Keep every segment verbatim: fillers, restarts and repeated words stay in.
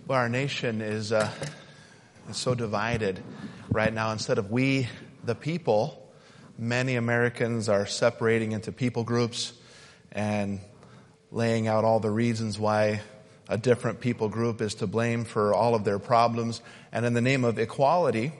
Well, our nation is, uh, is so divided right now. Instead of we, the people, many Americans are separating into people groups and laying out all the reasons why a different people group is to blame for all of their problems. And in the name of equality,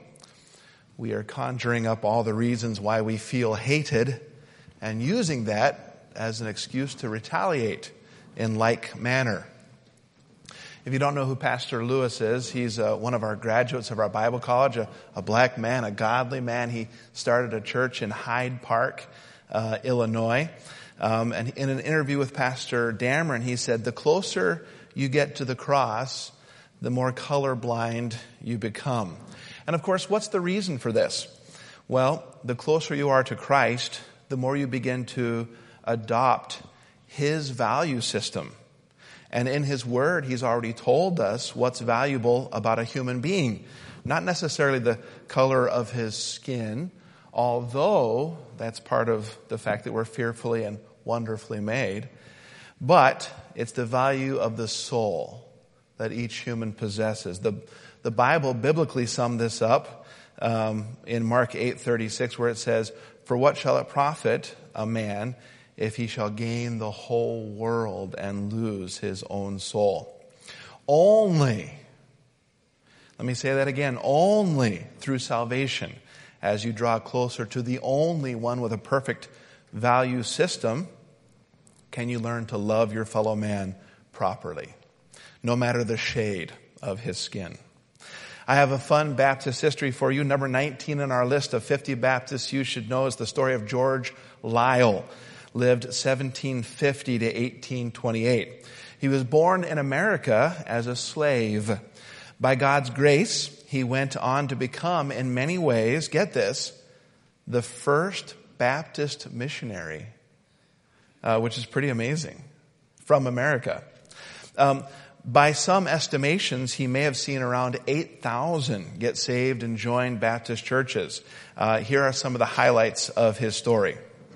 we are conjuring up all the reasons why we feel hated and using that as an excuse to retaliate in like manner. If you don't know who Pastor Lewis is, he's uh, one of our graduates of our Bible college, a, a black man, a godly man. He started a church in Hyde Park, uh, Illinois. Um, and in an interview with Pastor Dameron, he said, the closer you get to the cross, the more colorblind you become. And of course, what's the reason for this? Well, the closer you are to Christ, the more you begin to adopt His value system. And in His Word, He's already told us what's valuable about a human being. Not necessarily the color of his skin, although that's part of the fact that we're fearfully and wonderfully made. But it's the value of the soul that each human possesses. The, the Bible biblically summed this up um, in Mark eight thirty-six, where it says, "For what shall it profit a man if he shall gain the whole world and lose his own soul?" Only, let me say that again, only through salvation, as you draw closer to the only one with a perfect value system, can you learn to love your fellow man properly, no matter the shade of his skin. I have a fun Baptist history for you. Number nineteen in our list of fifty Baptists you should know is the story of George Liele. Lived seventeen fifty to eighteen twenty-eight. He was born in America as a slave. By God's grace, he went on to become, in many ways, get this, the first Baptist missionary, uh, which is pretty amazing, from America. Um, by some estimations, he may have seen around eight thousand get saved and join Baptist churches. Uh, here are some of the highlights of his story.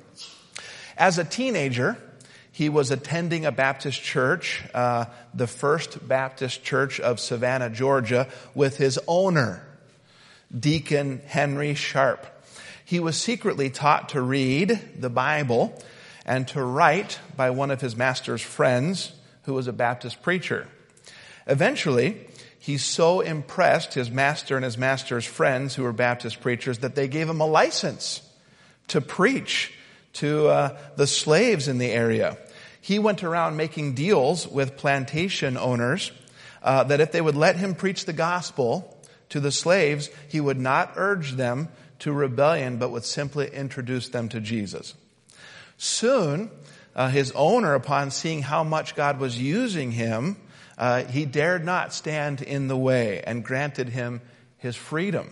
As a teenager, he was attending a Baptist church, uh, the First Baptist Church of Savannah, Georgia, with his owner, Deacon Henry Sharp. He was secretly taught to read the Bible and to write by one of his master's friends, who was a Baptist preacher. Eventually, he so impressed his master and his master's friends, who were Baptist preachers, that they gave him a license to preach to uh, the slaves in the area. He went around making deals with plantation owners uh, that if they would let him preach the gospel to the slaves, he would not urge them to rebellion, but would simply introduce them to Jesus. Soon, uh, his owner, upon seeing how much God was using him, uh, he dared not stand in the way and granted him his freedom.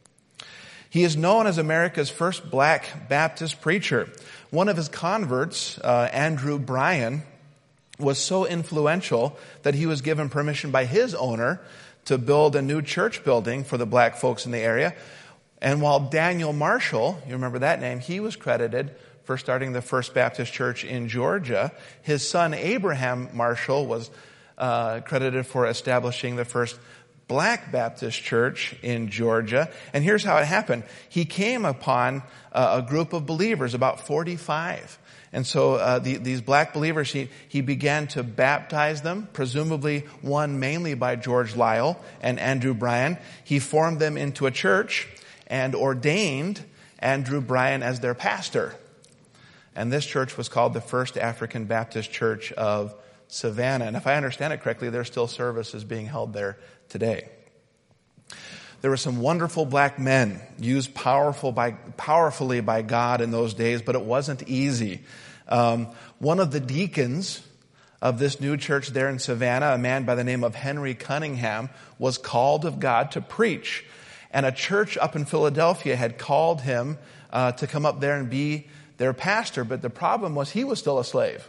He is known as America's first black Baptist preacher. One of his converts, uh, Andrew Bryan, was so influential that he was given permission by his owner to build a new church building for the black folks in the area. And while Daniel Marshall, you remember that name, he was credited for starting the First Baptist Church in Georgia, his son Abraham Marshall was uh, credited for establishing the first Black Baptist Church in Georgia. And here's how it happened. He came upon uh, a group of believers, about forty-five. And so uh, the, these black believers, he, he began to baptize them, presumably won mainly by George Liele and Andrew Bryan. He formed them into a church and ordained Andrew Bryan as their pastor. And this church was called the First African Baptist Church of Savannah. And if I understand it correctly, there's still services being held there today. There were some wonderful black men used powerful by, powerfully by God in those days, but it wasn't easy. Um, one of the deacons of this new church there in Savannah, a man by the name of Henry Cunningham, was called of God to preach. And a church up in Philadelphia had called him uh, to come up there and be their pastor, but the problem was he was still a slave.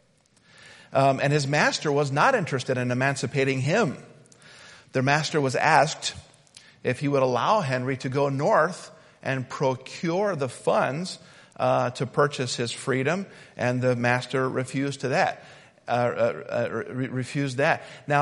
Um, and his master was not interested in emancipating him. Their master was asked if he would allow Henry to go north and procure the funds uh, to purchase his freedom, and the master refused to that. Uh, uh, uh, re- refused that. Now,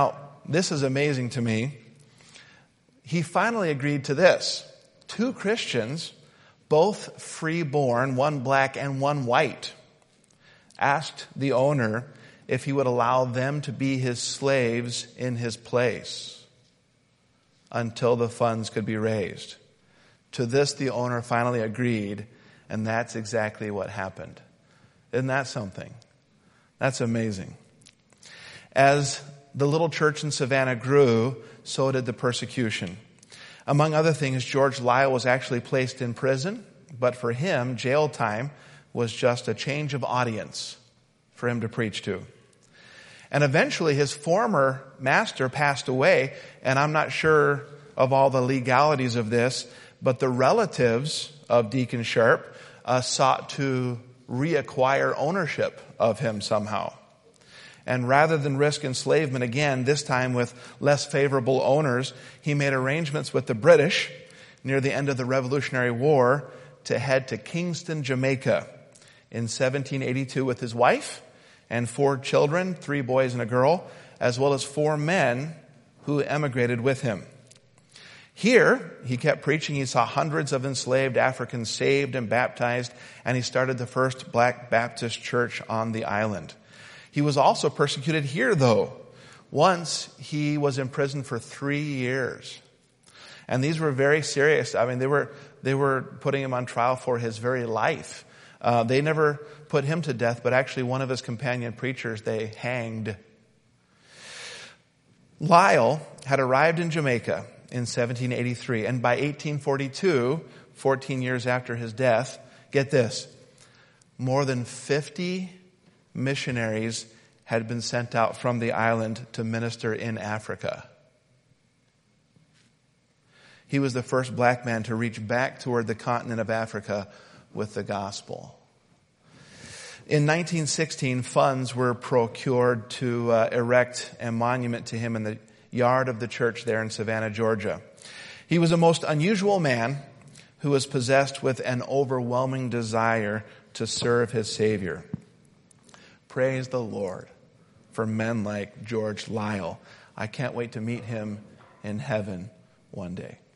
this is amazing to me. He finally agreed to this. Two Christians, both free-born, one black and one white, asked the owner if he would allow them to be his slaves in his place until the funds could be raised. To this, the owner finally agreed, and that's exactly what happened. Isn't that something? That's amazing. As the little church in Savannah grew, so did the persecution. Among other things, George Liele was actually placed in prison, but for him, jail time was just a change of audience for him to preach to. And eventually his former master passed away, and I'm not sure of all the legalities of this, but the relatives of Deacon Sharp uh, sought to reacquire ownership of him somehow. And rather than risk enslavement again, this time with less favorable owners, he made arrangements with the British near the end of the Revolutionary War to head to Kingston, Jamaica in seventeen eighty-two with his wife and four children, three boys and a girl, as well as four men who emigrated with him. Here, he kept preaching. He saw hundreds of enslaved Africans saved and baptized, and he started the first Black Baptist church on the island. He was also persecuted here, though. Once, he was in prison for three years. And these were very serious. I mean, they were they were putting him on trial for his very life. Uh, they never put him to death, but actually one of his companion preachers, they hanged. Liele had arrived in Jamaica in seventeen eighty-three, and by eighteen forty-two, fourteen years after his death, get this, more than fifty missionaries had been sent out from the island to minister in Africa. He was the first black man to reach back toward the continent of Africa with the gospel. In nineteen sixteen, funds were procured to uh, erect a monument to him in the yard of the church there in Savannah, Georgia. He was a most unusual man who was possessed with an overwhelming desire to serve his Savior. Praise the Lord for men like George Liele. I can't wait to meet him in heaven one day.